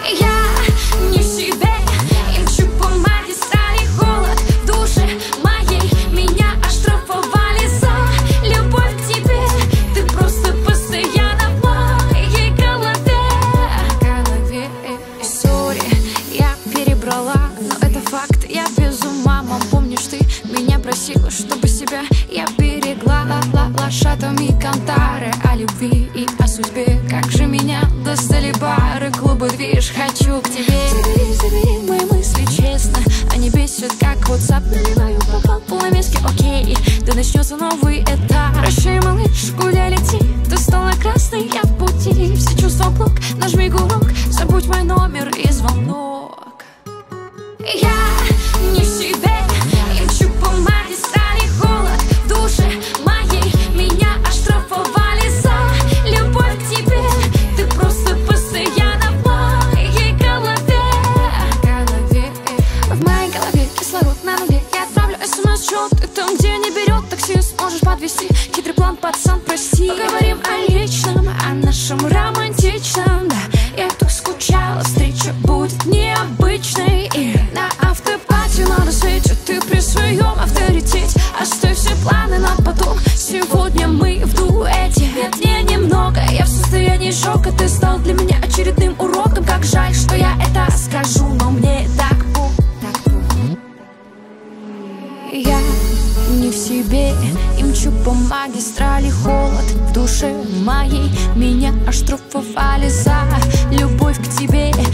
Я не в себе, и мчу по магистрали. Холод в душе моей, меня оштрафовали за любовь к тебе. Ты просто постоянно в моей голове. Сори, я перебрала, но это факт, я без ума. Мам, помнишь, ты меня просила, чтобы себя я берегла. Лошадами кантары о любви и о судьбе. Как же меня достали бары, клубы, движ. Хочу к тебе. Забери мои мысли, честно. Они бесят, как WhatsApp. Наливаю бокал полумески, окей. Да начнется новый этап. Прощай, малыш, куда лети? Ты стала красной, я в пути. Все чувства в блок, нажми курок. Забудь мой номер и звонок. Я не в себе, и мчу по магистрали. Холод в душе моей, меня оштрафовали за любовь к тебе. Ты просто постоянно в моей голове. В моей голове кислород на нуле. Я отправлю смс-счет, и там, где не берет такси, сможешь подвезти. Хитрый план, пацан, прости. Поговорим о личном, о нашем романтичном. Да, я так скучала, встреча будет необычной. И на автопате на рассвете ты при своем авторитете. Оставь все планы на потом. Сегодня мы в дуэте. Нет, не немного, я в состоянии шока. Ты стал для меня очередным уроком. Как жаль, что я это скажу, но мне так больно. Я не в себе, и мчу по магистрали. Холод в душе моей, меня оштрафовали за любовь к тебе.